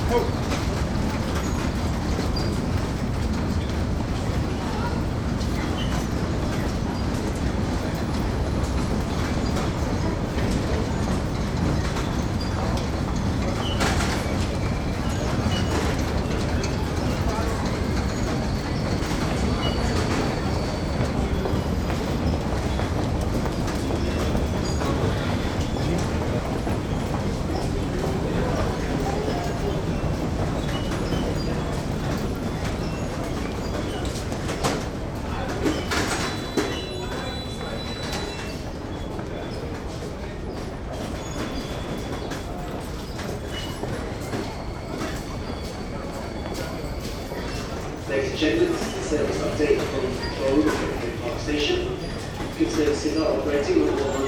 Ladies and gentlemen, this is the service update from control of the Park Station. Good service signal operating with